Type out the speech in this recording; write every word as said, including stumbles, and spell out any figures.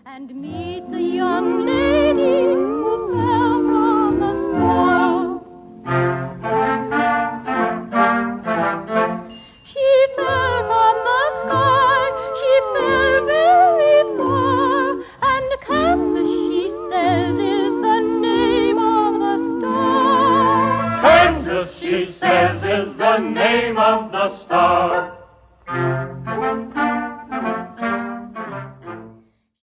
and meet the young lady who fell from a star. She fell from the sky, she fell very far, and Kansas, she says, is the name of the star. Kansas, she says, is the name of the star.